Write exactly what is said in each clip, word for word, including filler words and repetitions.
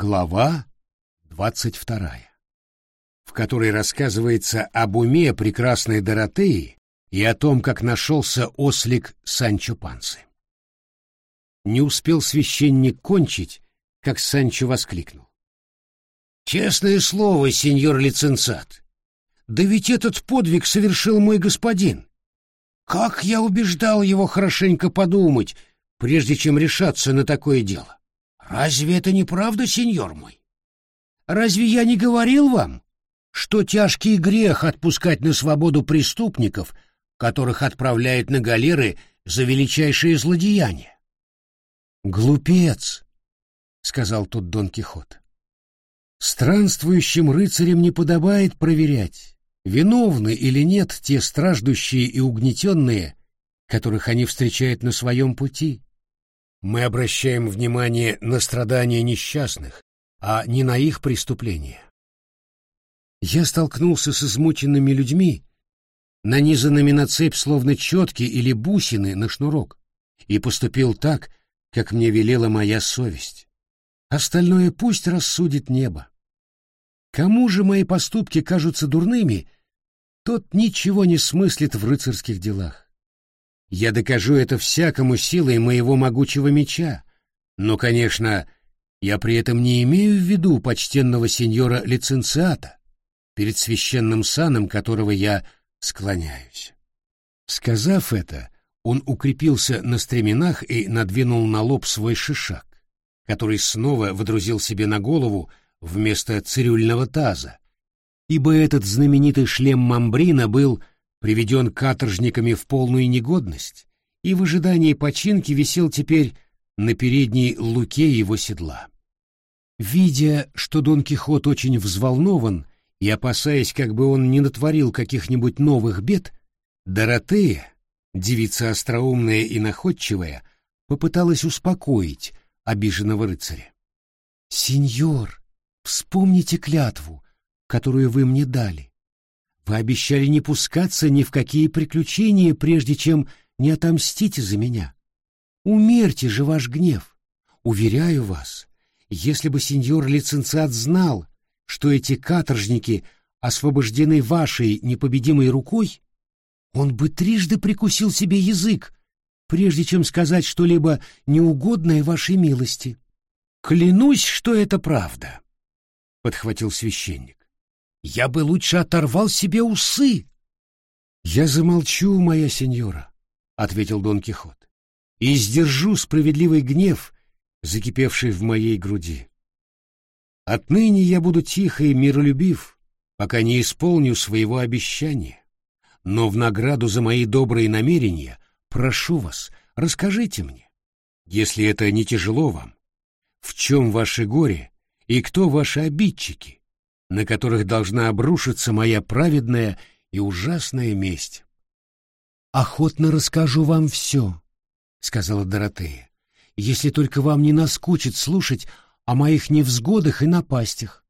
Глава двадцать вторая, в которой рассказывается об уме прекрасной Доротеи и о том, как нашелся ослик Санчо Пансы. Не успел священник кончить, как Санчо воскликнул: «Честное слово, сеньор лицензат, да ведь этот подвиг совершил мой господин. Как я убеждал его хорошенько подумать, прежде чем решаться на такое дело! Разве это не правда, сеньор мой? Разве я не говорил вам, что тяжкий грех отпускать на свободу преступников, которых отправляют на галеры за величайшие злодеяния?» «Глупец!» — сказал тут Дон Кихот. «Странствующим рыцарям не подобает проверять, виновны или нет те страждущие и угнетенные, которых они встречают на своем пути. Мы обращаем внимание на страдания несчастных, а не на их преступления. Я столкнулся с измученными людьми, нанизанными на цепь словно четки или бусины на шнурок, и поступил так, как мне велела моя совесть. Остальное пусть рассудит небо. Кому же мои поступки кажутся дурными, тот ничего не смыслит в рыцарских делах. Я докажу это всякому силой моего могучего меча, но, конечно, я при этом не имею в виду почтенного сеньора лиценциата, перед священным саном которого я склоняюсь». Сказав это, он укрепился на стременах и надвинул на лоб свой шишак, который снова водрузил себе на голову вместо цирюльного таза, ибо этот знаменитый шлем Мамбрина был приведен каторжниками в полную негодность и в ожидании починки висел теперь на передней луке его седла. Видя, что Дон Кихот очень взволнован и опасаясь, как бы он не натворил каких-нибудь новых бед, Доротея, девица остроумная и находчивая, попыталась успокоить обиженного рыцаря. «Сеньор, вспомните клятву, которую вы мне дали. Вы обещали не пускаться ни в какие приключения, прежде чем не отомстите за меня. Умерьте же ваш гнев. Уверяю вас, если бы сеньор лиценциат знал, что эти каторжники освобождены вашей непобедимой рукой, он бы трижды прикусил себе язык, прежде чем сказать что-либо неугодное вашей милости». «Клянусь, что это правда», — подхватил священник. «Я бы лучше оторвал себе усы». «Я замолчу, моя сеньора», — ответил Дон Кихот, «и сдержу справедливый гнев, закипевший в моей груди. Отныне я буду тих и миролюбив, пока не исполню своего обещания. Но в награду за мои добрые намерения прошу вас, расскажите мне, если это не тяжело вам, в чем ваше горе и кто ваши обидчики, на которых должна обрушиться моя праведная и ужасная месть». «Охотно расскажу вам все», — сказала Доротея, «если только вам не наскучит слушать о моих невзгодах и напастях».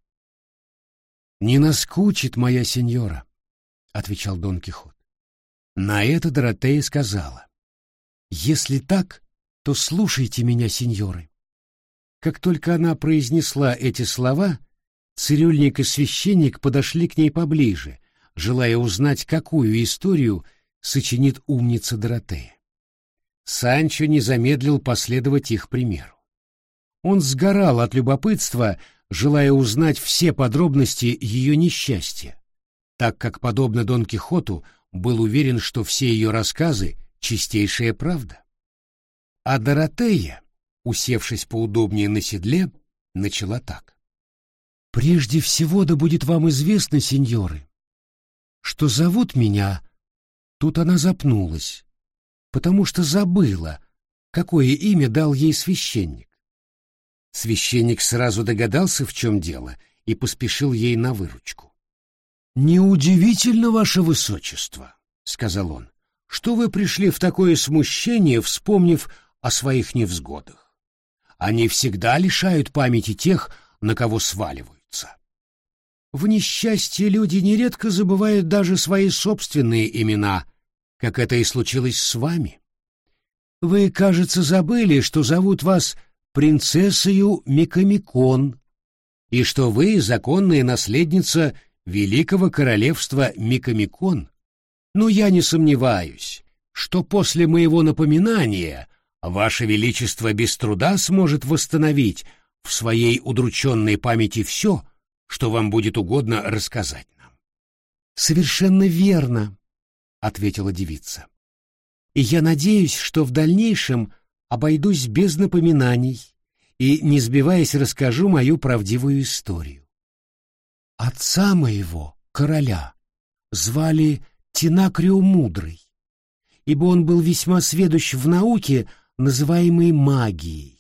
«Не наскучит, моя сеньора», — отвечал Дон Кихот. На это Доротея сказала: «Если так, то слушайте меня, сеньоры». Как только она произнесла эти слова, цирюльник и священник подошли к ней поближе, желая узнать, какую историю сочинит умница Доротея. Санчо не замедлил последовать их примеру. Он сгорал от любопытства, желая узнать все подробности ее несчастья, так как, подобно Дон Кихоту, был уверен, что все ее рассказы — чистейшая правда. А Доротея, усевшись поудобнее на седле, начала так: «Прежде всего да будет вам известно, сеньоры, что зовут меня...» Тут она запнулась, потому что забыла, какое имя дал ей священник. Священник сразу догадался, в чем дело, и поспешил ей на выручку. «Неудивительно, ваше высочество», — сказал он, — «что вы пришли в такое смущение, вспомнив о своих невзгодах. Они всегда лишают памяти тех, на кого сваливаются. В несчастье люди нередко забывают даже свои собственные имена, как это и случилось с вами. Вы, кажется, забыли, что зовут вас принцессою Микомикон, и что вы законная наследница великого королевства Микомикон. Но я не сомневаюсь, что после моего напоминания Ваше Величество без труда сможет восстановить в своей удрученной памяти все, что вам будет угодно рассказать нам. — Совершенно верно, — ответила девица. — И я надеюсь, что в дальнейшем обойдусь без напоминаний и, не сбиваясь, расскажу мою правдивую историю. Отца моего, короля, звали Тинакрио Мудрый, ибо он был весьма сведущ в науке, называемой магией.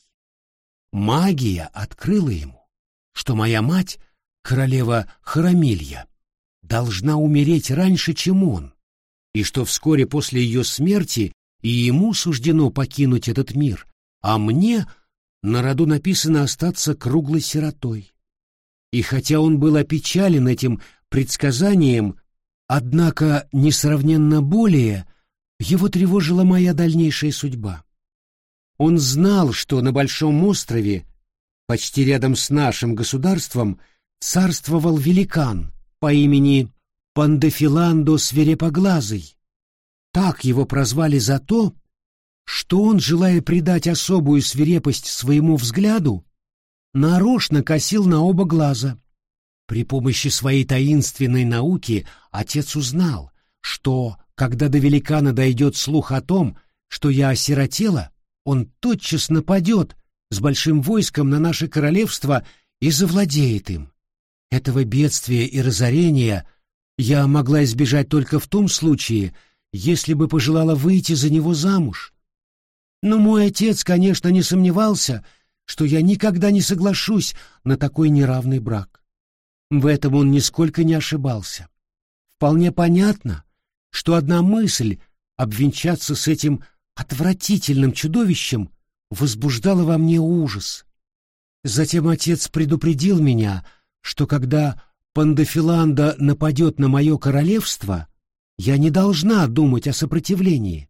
Магия открыла ему, что моя мать, королева Харамилья, должна умереть раньше, чем он, и что вскоре после ее смерти и ему суждено покинуть этот мир, а мне на роду написано остаться круглой сиротой. И хотя он был опечален этим предсказанием, однако несравненно более его тревожила моя дальнейшая судьба. Он знал, что на Большом острове, почти рядом с нашим государством, царствовал великан по имени Пандафиландо Свирепоглазый. Так его прозвали за то, что он, желая придать особую свирепость своему взгляду, нарочно косил на оба глаза. При помощи своей таинственной науки отец узнал, что, когда до великана дойдет слух о том, что я осиротела, он тотчас нападет с большим войском на наше королевство и завладеет им. Этого бедствия и разорения я могла избежать только в том случае, если бы пожелала выйти за него замуж. Но мой отец, конечно, не сомневался, что я никогда не соглашусь на такой неравный брак. В этом он нисколько не ошибался. Вполне понятно, что одна мысль обвенчаться с этим отвратительным чудовищем возбуждала во мне ужас. Затем отец предупредил меня, что когда Пандафиландо нападет на мое королевство, я не должна думать о сопротивлении.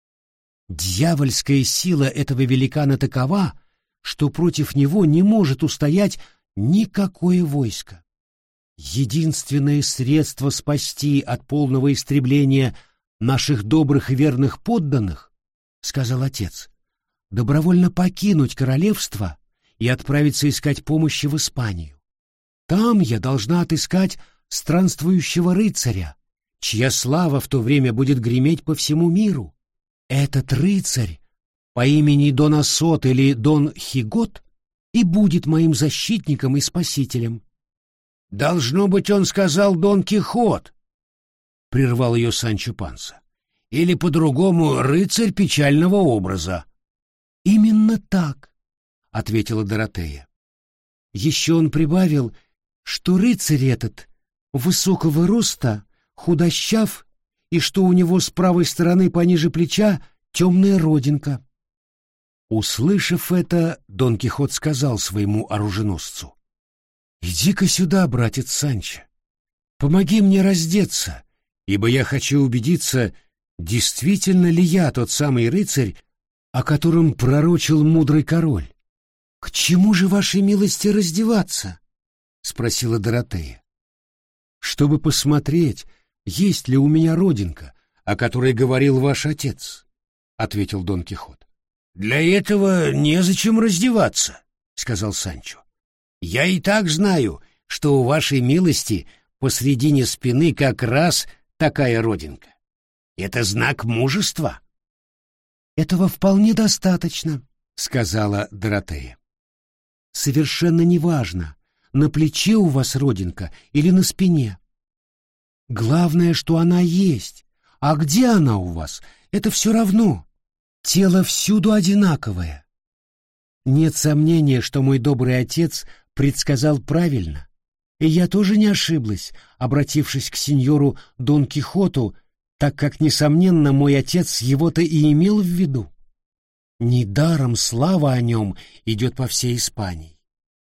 Дьявольская сила этого великана такова, что против него не может устоять никакое войско. Единственное средство спасти от полного истребления наших добрых и верных подданных, — сказал отец, — добровольно покинуть королевство и отправиться искать помощи в Испанию. Там я должна отыскать странствующего рыцаря, чья слава в то время будет греметь по всему миру. Этот рыцарь по имени Дон Асот или Дон Хигот и будет моим защитником и спасителем. — Должно быть, он сказал Дон Кихот, — прервал ее Санчо Панса, — или по-другому рыцарь печального образа. — Именно так, — ответила Доротея. Еще он прибавил, что рыцарь этот высокого роста, худощав, и что у него с правой стороны пониже плеча темная родинка. Услышав это, Дон Кихот сказал своему оруженосцу: «Иди-ка сюда, братец Санчо, помоги мне раздеться, ибо я хочу убедиться, действительно ли я тот самый рыцарь, о котором пророчил мудрый король». «К чему же, вашей милости, раздеваться?» — спросила Доротея. «Чтобы посмотреть, есть ли у меня родинка, о которой говорил ваш отец», — ответил Дон Кихот. «Для этого незачем раздеваться», — сказал Санчо. «Я и так знаю, что у вашей милости посредине спины как раз такая родинка. Это знак мужества». «Этого вполне достаточно», — сказала Доротея. «Совершенно неважно, на плече у вас родинка или на спине. Главное, что она есть, а где она у вас, это все равно. Тело всюду одинаковое». Нет сомнения, что мой добрый отец предсказал правильно, и я тоже не ошиблась, обратившись к сеньору Дон Кихоту, так как, несомненно, мой отец его-то и имел в виду. Недаром слава о нем идет по всей Испании.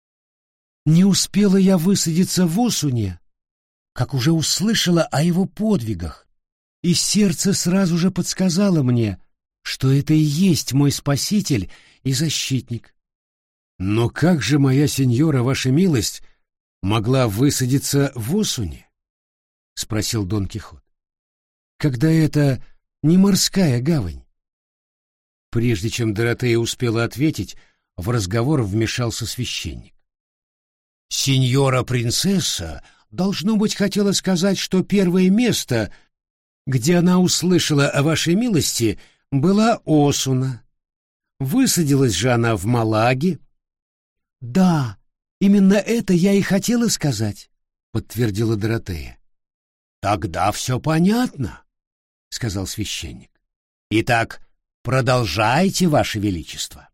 Не успела я высадиться в Осуне, как уже услышала о его подвигах, и сердце сразу же подсказало мне, что это и есть мой спаситель и защитник. «Но как же, моя сеньора, ваша милость, могла высадиться в Осуне? — спросил Дон Кихот. — Когда это не морская гавань? Прежде чем Доротея успела ответить, в разговор вмешался священник. — Синьора-принцесса, должно быть, хотела сказать, что первое место, где она услышала о вашей милости, была Осуна. Высадилась же она в Малаге. — Да, именно это я и хотела сказать, — подтвердила Доротея. — Тогда все понятно, — сказал священник. — Итак, продолжайте, ваше величество.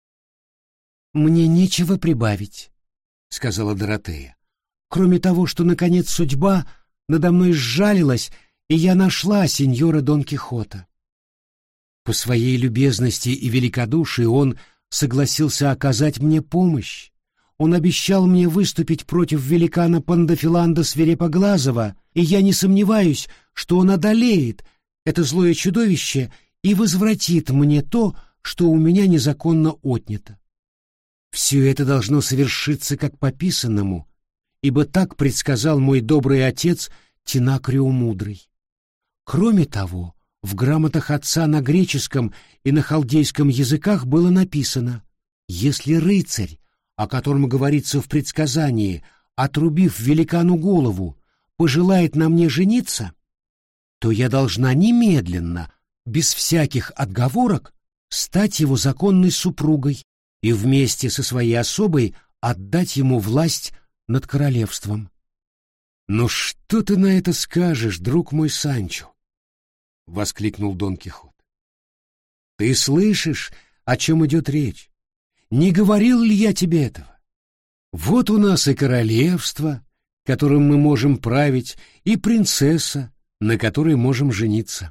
— Мне нечего прибавить, — сказала Доротея, — кроме того, что, наконец, судьба надо мной сжалилась, и я нашла сеньора Дон Кихота. По своей любезности и великодушию он согласился оказать мне помощь. Он обещал мне выступить против великана Пандафиланда Свирепоглазого, и я не сомневаюсь, что он одолеет это злое чудовище и возвратит мне то, что у меня незаконно отнято. Все это должно совершиться как по писанному, ибо так предсказал мой добрый отец Тинакрио Мудрый. Кроме того, в грамотах отца на греческом и на халдейском языках было написано: «Если рыцарь, о котором говорится в предсказании, отрубив великану голову, пожелает на мне жениться, то я должна немедленно, без всяких отговорок, стать его законной супругой и вместе со своей особой отдать ему власть над королевством». «Ну что ты на это скажешь, друг мой Санчо?» — воскликнул Дон Кихот. «Ты слышишь, о чем идет речь? Не говорил ли я тебе этого? Вот у нас и королевство, которым мы можем править, и принцесса, на которой можем жениться».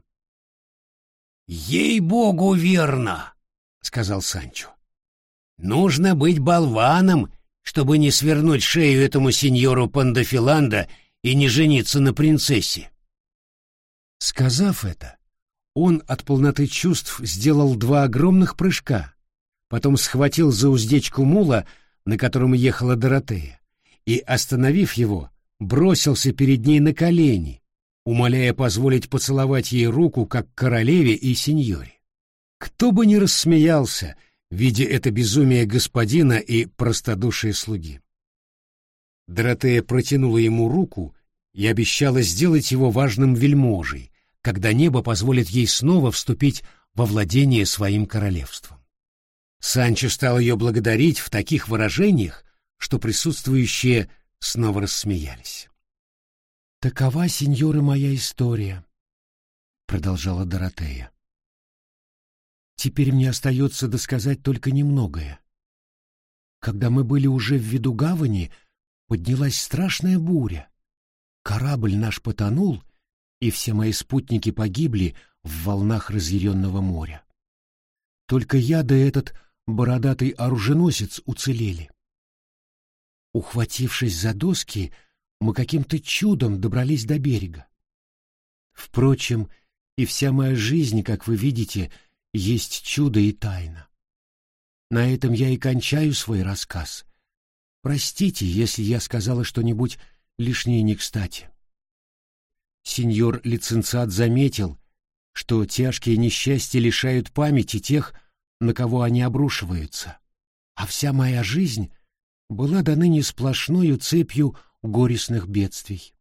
«Ей-богу, верно!» — сказал Санчо. «Нужно быть болваном, чтобы не свернуть шею этому сеньору Пандафиланда и не жениться на принцессе». Сказав это, он от полноты чувств сделал два огромных прыжка, потом схватил за уздечку мула, на котором ехала Доротея, и, остановив его, бросился перед ней на колени, умоляя позволить поцеловать ей руку как королеве и сеньоре. Кто бы ни рассмеялся, видя это безумие господина и простодушие слуги. Доротея протянула ему руку и обещала сделать его важным вельможей, когда небо позволит ей снова вступить во владение своим королевством. Санчо стал ее благодарить в таких выражениях, что присутствующие снова рассмеялись. «Такова, сеньоры, моя история», — продолжала Доротея. «Теперь мне остается досказать только немногое. Когда мы были уже в виду гавани, поднялась страшная буря. Корабль наш потонул, и все мои спутники погибли в волнах разъяренного моря. Только я да этот бородатый оруженосец уцелели. Ухватившись за доски, мы каким-то чудом добрались до берега. Впрочем, и вся моя жизнь, как вы видите, есть чудо и тайна. На этом я и кончаю свой рассказ. Простите, если я сказала что-нибудь лишнее не кстати. Сеньор-лиценциат заметил, что тяжкие несчастья лишают памяти тех, на кого они обрушиваются, а вся моя жизнь была до ныне сплошною цепью горестных бедствий.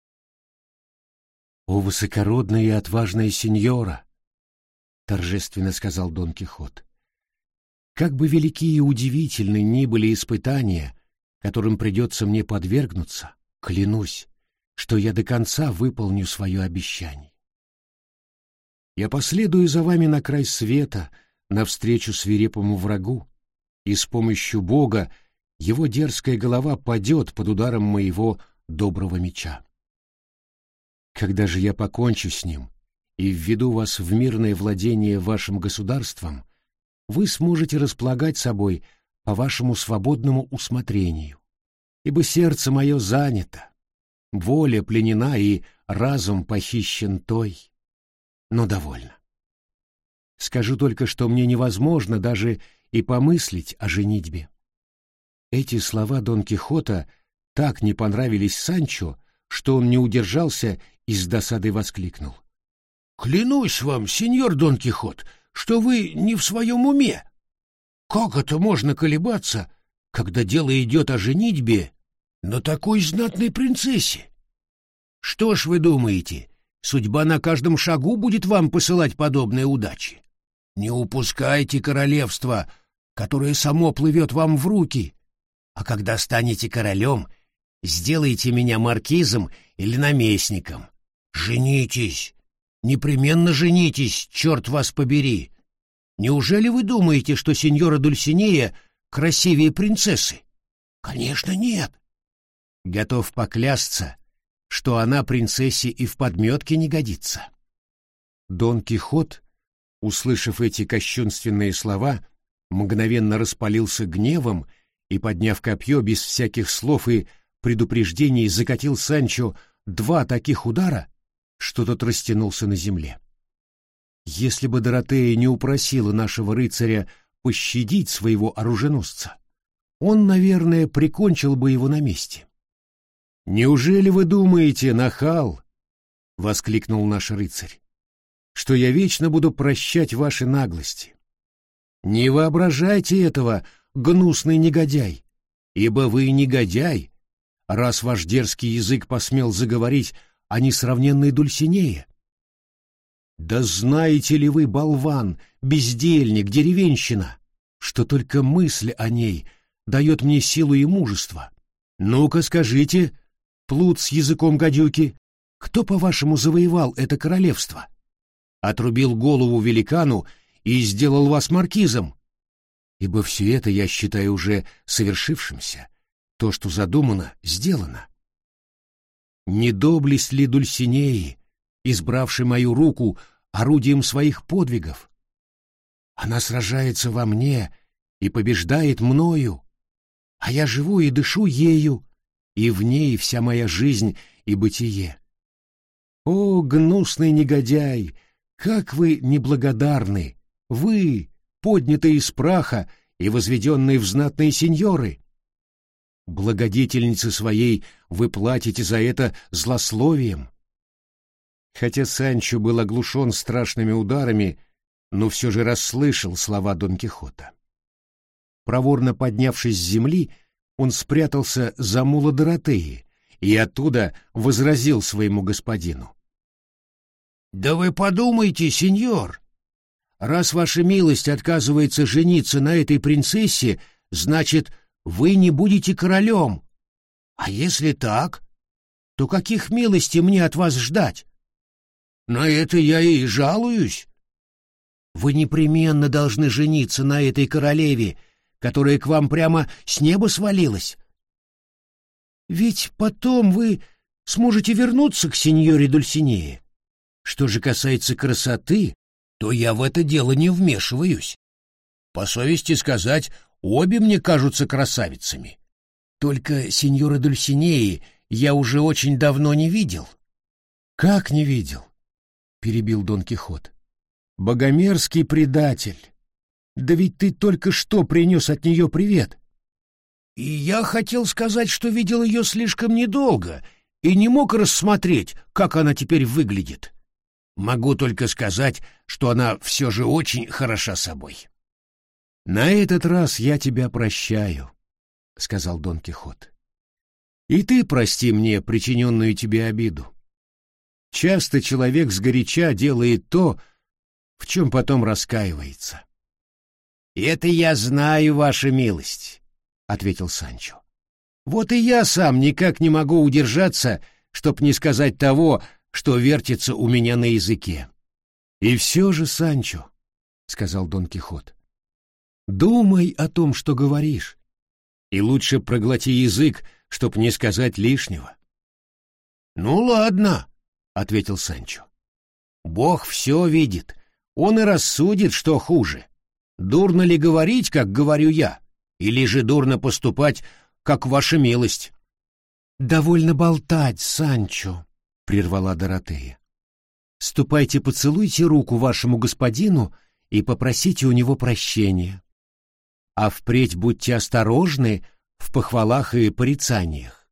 «О, высокородная и отважная сеньора!» — торжественно сказал Дон Кихот. «Как бы велики и удивительны ни были испытания, которым придется мне подвергнуться, клянусь, что я до конца выполню свое обещание. Я последую за вами на край света, навстречу свирепому врагу, и с помощью Бога его дерзкая голова падет под ударом моего доброго меча. Когда же я покончу с ним и введу вас в мирное владение вашим государством, вы сможете располагать собой по вашему свободному усмотрению, ибо сердце мое занято, воля пленена и разум похищен той, но довольно. Скажу только, что мне невозможно даже и помыслить о женитьбе». Эти слова Дон Кихота так не понравились Санчо, что он не удержался и с досадой воскликнул: «Клянусь вам, сеньор Дон Кихот, что вы не в своем уме! Как это можно колебаться, когда дело идет о женитьбе на такой знатной принцессе? Что ж вы думаете, судьба на каждом шагу будет вам посылать подобные удачи? Не упускайте королевство, которое само плывет вам в руки, а когда станете королем, сделайте меня маркизом или наместником. Женитесь, непременно женитесь, черт вас побери! Неужели вы думаете, что сеньора Дульсинея красивее принцессы? Конечно, нет. Готов поклясться, что она принцессе и в подметке не годится». Дон Кихот, услышав эти кощунственные слова, мгновенно распалился гневом и, подняв копье без всяких слов и предупреждений, закатил Санчо два таких удара, что тот растянулся на земле. Если бы Доротея не упросила нашего рыцаря пощадить своего оруженосца, он, наверное, прикончил бы его на месте. «Неужели вы думаете, нахал, — воскликнул наш рыцарь, — что я вечно буду прощать ваши наглости? Не воображайте этого, гнусный негодяй, ибо вы негодяй, раз ваш дерзкий язык посмел заговорить о несравненной Дульсинее. Да знаете ли вы, болван, бездельник, деревенщина, что только мысль о ней дает мне силу и мужество? Ну-ка скажите, плут с языком гадюки, кто, по-вашему, завоевал это королевство? Отрубил голову великану и сделал вас маркизом? Ибо все это я считаю уже совершившимся. То, что задумано, сделано. Не доблесть ли Дульсинеи, избравший мою руку орудием своих подвигов? Она сражается во мне и побеждает мною, а я живу и дышу ею, и в ней вся моя жизнь и бытие. О, гнусный негодяй, как вы неблагодарны, вы, поднятые из праха и возведенные в знатные сеньоры! Благодетельнице своей вы платите за это злословием. Хотя Санчо был оглушен страшными ударами, но все же расслышал слова Дон Кихота. Проворно поднявшись с земли, он спрятался за мула Доротеи и оттуда возразил своему господину: «Да вы подумайте, сеньор, раз ваша милость отказывается жениться на этой принцессе, значит, вы не будете королем. А если так, то каких милостей мне от вас ждать? На это я и жалуюсь. Вы непременно должны жениться на этой королеве, которая к вам прямо с неба свалилась. Ведь потом вы сможете вернуться к сеньоре Дульсинее. Что же касается красоты, то я в это дело не вмешиваюсь. По совести сказать, обе мне кажутся красавицами. Только сеньора Дульсинеи я уже очень давно не видел». «Как не видел?» — перебил Дон Кихот. «Богомерзкий предатель! Да ведь ты только что принес от нее привет!» «И я хотел сказать, что видел ее слишком недолго и не мог рассмотреть, как она теперь выглядит. Могу только сказать, что она все же очень хороша собой». «На этот раз я тебя прощаю», — сказал Дон Кихот. «И ты прости мне причиненную тебе обиду. Часто человек сгоряча делает то, в чем потом раскаивается». «Это я знаю, ваша милость», — ответил Санчо. «Вот и я сам никак не могу удержаться, чтоб не сказать того, что вертится у меня на языке». «И все же, Санчо», — сказал Дон Кихот, — «думай о том, что говоришь, и лучше проглоти язык, чтоб не сказать лишнего». «Ну ладно», — ответил Санчо. «Бог все видит, он и рассудит, что хуже. Дурно ли говорить, как говорю я, или же дурно поступать, как ваша милость?» «Довольно болтать, Санчо», — прервала Доротея. «Ступайте, поцелуйте руку вашему господину и попросите у него прощения. А впредь будьте осторожны в похвалах и порицаниях.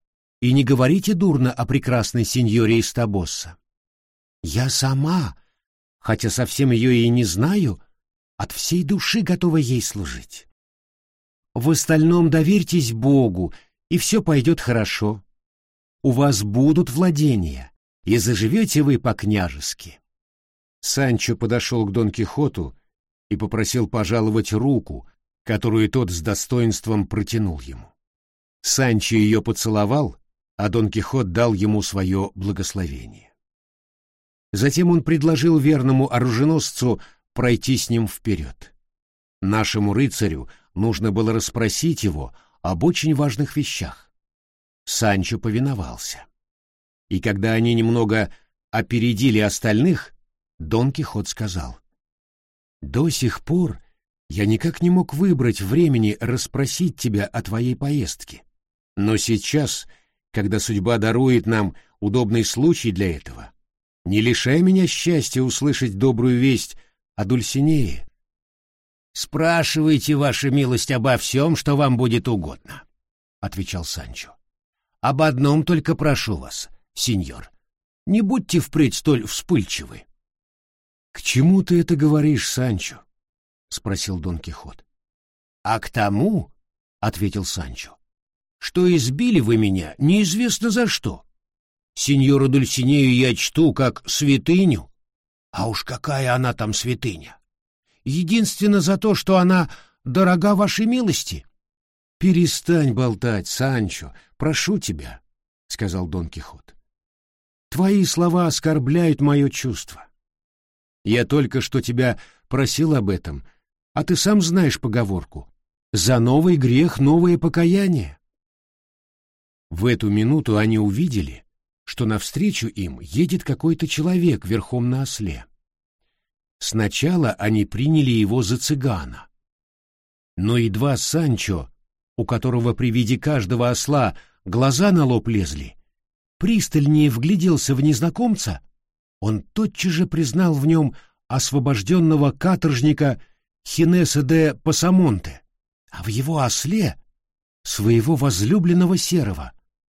и не говорите дурно о прекрасной сеньоре из Табосса. Я сама, хотя совсем ее и не знаю, от всей души готова ей служить. В остальном доверьтесь Богу, и все пойдет хорошо. У вас будут владения, и заживете вы по-княжески. Санчо подошел к Дон Кихоту и попросил пожаловать руку, которую тот с достоинством протянул ему. Санчо ее поцеловал, а Дон Кихот дал ему свое благословение. Затем он предложил верному оруженосцу пройти с ним вперед. Нашему рыцарю нужно было расспросить его об очень важных вещах. Санчо повиновался. И когда они немного опередили остальных, Дон Кихот сказал: «До сих пор я никак не мог выбрать времени расспросить тебя о твоей поездке. Но сейчас, когда судьба дарует нам удобный случай для этого, не лишай меня счастья услышать добрую весть о Дульсинее». «Спрашивайте, ваша милость, обо всем, что вам будет угодно», — отвечал Санчо. «Об одном только прошу вас, сеньор, не будьте впредь столь вспыльчивы». «К чему ты это говоришь, Санчо?» — спросил Дон Кихот. «А к тому, — ответил Санчо, — что избили вы меня неизвестно за что. Сеньору Дульсинею я чту как святыню, а уж какая она там святыня! Единственно за то, что она дорога вашей милости». «Перестань болтать, Санчо, прошу тебя», — сказал Дон Кихот. «Твои слова оскорбляют мое чувство. Я только что тебя просил об этом, а ты сам знаешь поговорку: за новый грех новое покаяние». В эту минуту они увидели, что навстречу им едет какой-то человек верхом на осле. Сначала они приняли его за цыгана. Но едва Санчо, у которого при виде каждого осла глаза на лоб лезли, пристальнее вгляделся в незнакомца, он тотчас же признал в нем освобожденного каторжника Хинеса де Пасамонте, а в его осле своего возлюбленного Серого.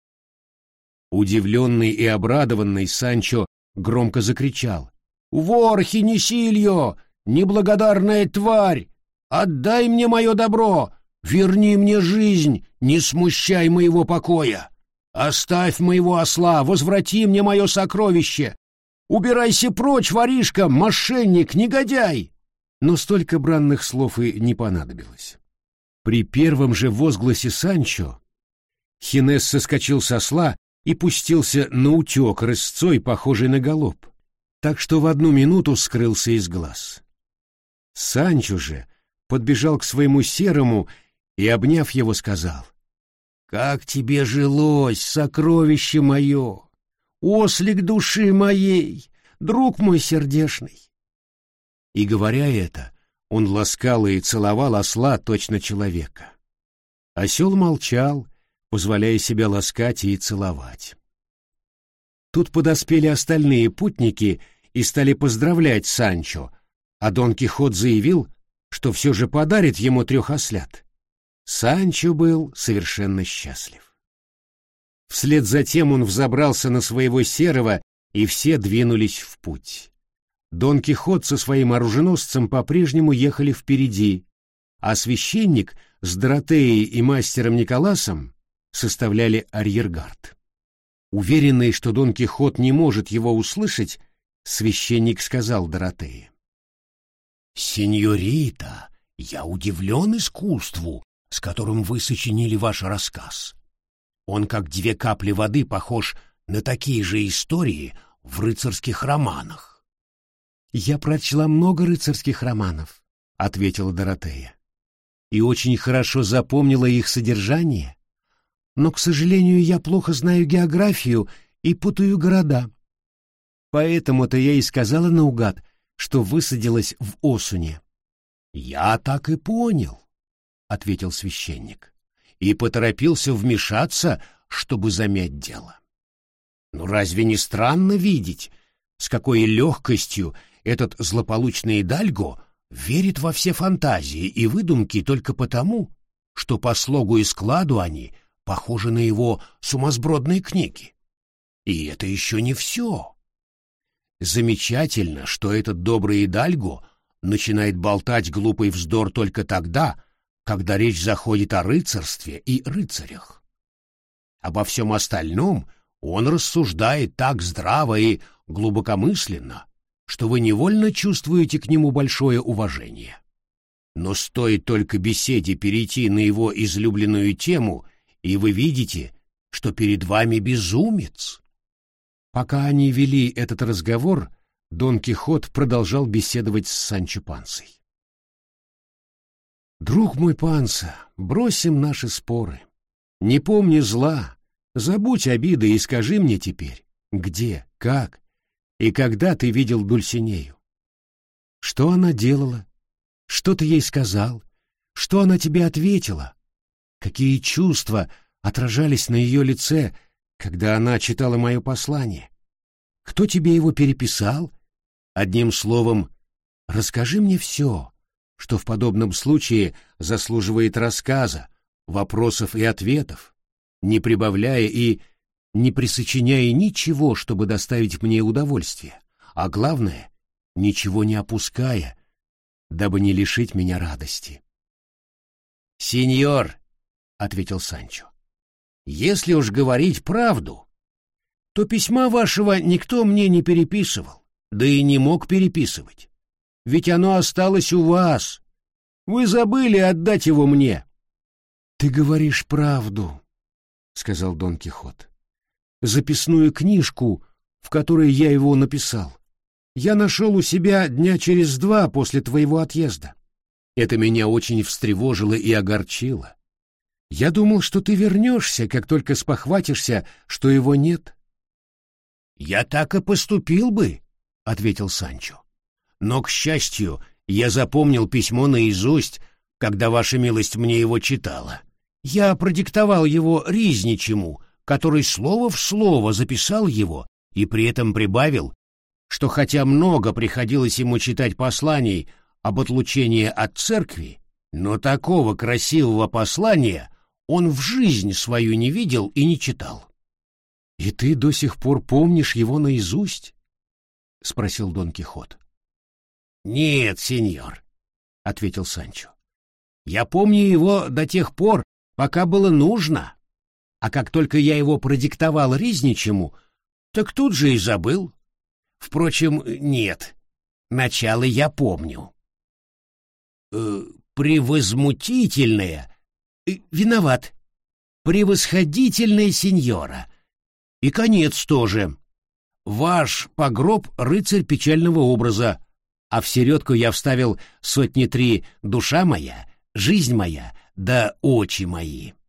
Удивленный и обрадованный, Санчо громко закричал: «Вор Хинесильо, неблагодарная тварь! Отдай мне мое добро! Верни мне жизнь, не смущай моего покоя! Оставь моего осла, возврати мне мое сокровище! Убирайся прочь, воришка, мошенник, негодяй!» Но столько бранных слов и не понадобилось. При первом же возгласе Санчо Хинес соскочил с осла и пустился наутек рысцой, похожий на галоп, так что в одну минуту скрылся из глаз. Санчо же подбежал к своему Серому и, обняв его, сказал: «Как тебе жилось, сокровище мое! Ослик души моей, друг мой сердешный!» И, говоря это, он ласкал и целовал осла точно человека. Осел молчал, позволяя себя ласкать и целовать. Тут подоспели остальные путники и стали поздравлять Санчо, а Дон Кихот заявил, что все же подарит ему трех ослят. Санчо был совершенно счастлив. Вслед за тем он взобрался на своего Серого, и все двинулись в путь. Дон Кихот со своим оруженосцем по-прежнему ехали впереди, а священник с Доротеей и мастером Николасом составляли арьергард. Уверенный, что Дон Кихот не может его услышать, священник сказал Доротее: «Сеньорита, я удивлен искусству, с которым вы сочинили ваш рассказ. Он, как две капли воды, похож на такие же истории в рыцарских романах». «Я прочла много рыцарских романов», — ответила Доротея, «и очень хорошо запомнила их содержание, но, к сожалению, я плохо знаю географию и путаю города. Поэтому-то я и сказала наугад, что высадилась в Осуне». «Я так и понял», — ответил священник, и поторопился вмешаться, чтобы замять дело. «Ну разве не странно видеть, с какой легкостью этот злополучный Идальго верит во все фантазии и выдумки только потому, что по слогу и складу они похожи на его сумасбродные книги. И это еще не все. Замечательно, что этот добрый Идальго начинает болтать глупый вздор только тогда, когда речь заходит о рыцарстве и рыцарях. Обо всем остальном он рассуждает так здраво и глубокомысленно, что вы невольно чувствуете к нему большое уважение. Но стоит только беседе перейти на его излюбленную тему, и вы видите, что перед вами безумец. Пока они вели этот разговор, Дон Кихот продолжал беседовать с Санчо Пансой. «Друг мой Панса, бросим наши споры. Не помни зла, забудь обиды и скажи мне теперь, где, как и когда ты видел Дульсинею? Что она делала? Что ты ей сказал? Что она тебе ответила? Какие чувства отражались на ее лице, когда она читала мое послание? Кто тебе его переписал? Одним словом, расскажи мне все, что в подобном случае заслуживает рассказа, вопросов и ответов, не прибавляя и не присочиняя ничего, чтобы доставить мне удовольствие, а главное, ничего не опуская, дабы не лишить меня радости. «Сеньор», — ответил Санчо, — «если уж говорить правду, то письма вашего никто мне не переписывал, да и не мог переписывать, ведь оно осталось у вас. Вы забыли отдать его мне». «Ты говоришь правду», — сказал Дон Кихот. «Записную книжку, в которой я его написал, я нашел у себя дня через два после твоего отъезда. Это меня очень встревожило и огорчило. Я думал, что ты вернешься, как только спохватишься, что его нет». «Я так и поступил бы», — ответил Санчо. «Но, к счастью, я запомнил письмо наизусть, когда ваша милость мне его читала. Я продиктовал его Ризничему, который слово в слово записал его и при этом прибавил, что хотя много приходилось ему читать посланий об отлучении от церкви, но такого красивого послания он в жизнь свою не видел и не читал». «И ты до сих пор помнишь его наизусть?» — спросил Дон Кихот. «Нет, сеньор», — ответил Санчо. «Я помню его до тех пор, пока было нужно, а как только я его продиктовал Ризничему, так тут же и забыл. Впрочем, нет, начало я помню». «Э, «Превозмутительное, э, виноват, превосходительная сеньора, и конец тоже. Ваш погроб — рыцарь печального образа, а в середку я вставил сотни три душа моя, жизнь моя, да очи мои».